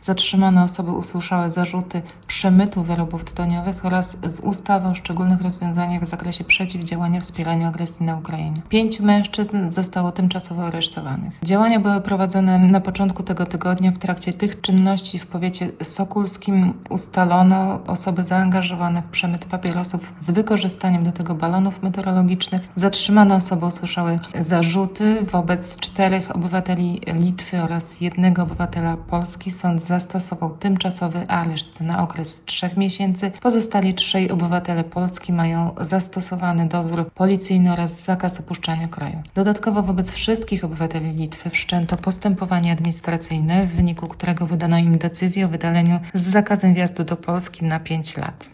Zatrzymane osoby usłyszały zarzuty przemytu wyrobów tytoniowych oraz z ustawy o szczególnych rozwiązaniach w zakresie przeciwdziałania wspieraniu agresji na Ukrainę. 5 mężczyzn zostało tymczasowo aresztowanych. Działania były prowadzone na początku tego tygodnia. W trakcie tych czynności w powiecie sokólskim ustalono osoby zaangażowane w przemyt papierosów z wykorzystaniem do tego balonów meteorologicznych. Zatrzymane osoby usłyszały zarzuty wobec 4 obywateli Litwy oraz 1 obywatela Polski. Sąd zastosował tymczasowy areszt na okres 3 miesięcy. Pozostali 3 obywatele Polski mają zastosowany dozór policyjny oraz zakaz opuszczania kraju. Dodatkowo wobec wszystkich obywateli Litwy wszczęto postępowanie administracyjne, w wyniku którego wydano im decyzję o wydaleniu z zakazem wjazdu do Polski na 5 lat.